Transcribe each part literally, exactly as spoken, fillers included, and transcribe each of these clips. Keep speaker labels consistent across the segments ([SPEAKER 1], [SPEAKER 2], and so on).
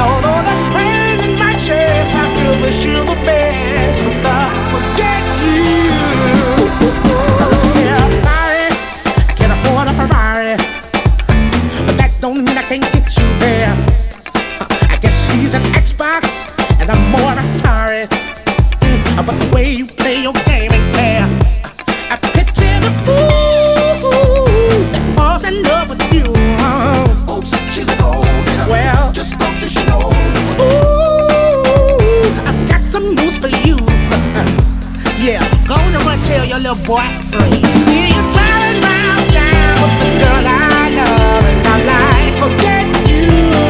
[SPEAKER 1] although there's pain in my chest, I still wish you the best. But I forget you. Yeah, I'm sorry, I can't afford a Ferrari, but that don't mean I can't get you there. I guess he's an Xbox and I'm more Atari. Mm, but the way you play your game ain't fair. I picture the fool that falls in love with you.
[SPEAKER 2] Oops, she's a gold digger.
[SPEAKER 1] Well,
[SPEAKER 2] just spoke to she know.
[SPEAKER 1] Ooh, I've got some news for you. Yeah, go on and run tell your little boy free. See you driving round town with the girl I love, and I'm like, forget you.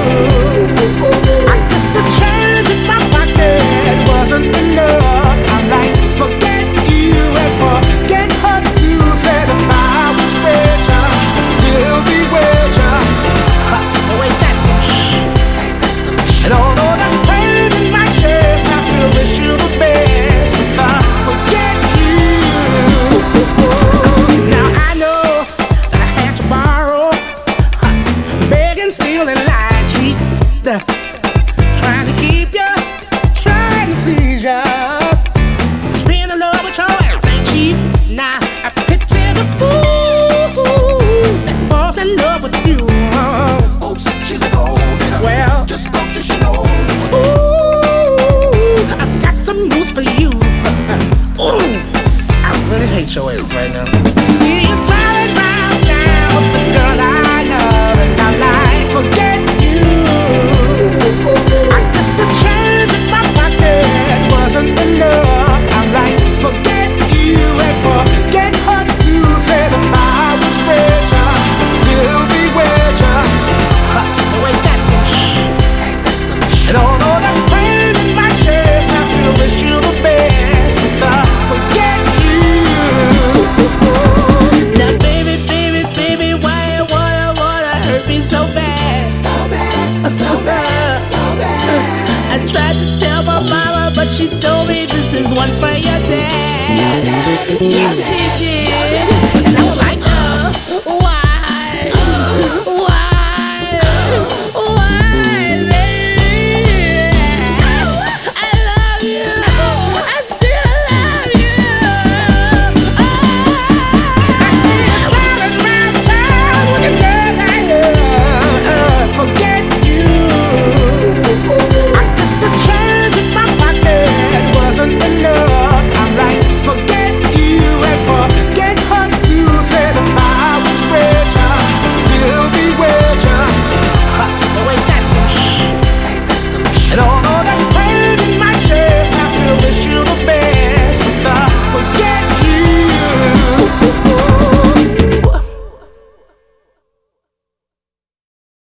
[SPEAKER 1] I guess the change in my pocket wasn't enough. I'm like, forget you and forget her too. Said if I was richer, I'd still be with ya. Oh wait, that's some shh. And although there's pain in my chest, I still wish you the best. But I forget you. Now I know that I had to borrow, beg and steal and lie, cheat, trying to keep you, trying to please ya. Just being in love with your ass ain't cheap. Now I picture the fool that falls in love with you.
[SPEAKER 2] Oops, she's a gold digger.
[SPEAKER 1] Well,
[SPEAKER 2] just spoke to she know.
[SPEAKER 1] ooh, I've got some news for you. Ooh, I really hate your ass right now. See you driving round town with the girl I love, and I'm like, forget you. I guess the change in my pocket wasn't enough. I'm like, forget you and forget her too. Said if I was richer, I'd still be with ya. Oh wait, that's some shh. And although there's pain in my chest, I still wish you the best. But I forget you. Now baby, baby, baby, why you wanna, wanna hurt me so bad?
[SPEAKER 2] So bad, so bad, so bad.
[SPEAKER 1] I tried to tell my mama, but she told me this is one for your dad. Yeah, she did.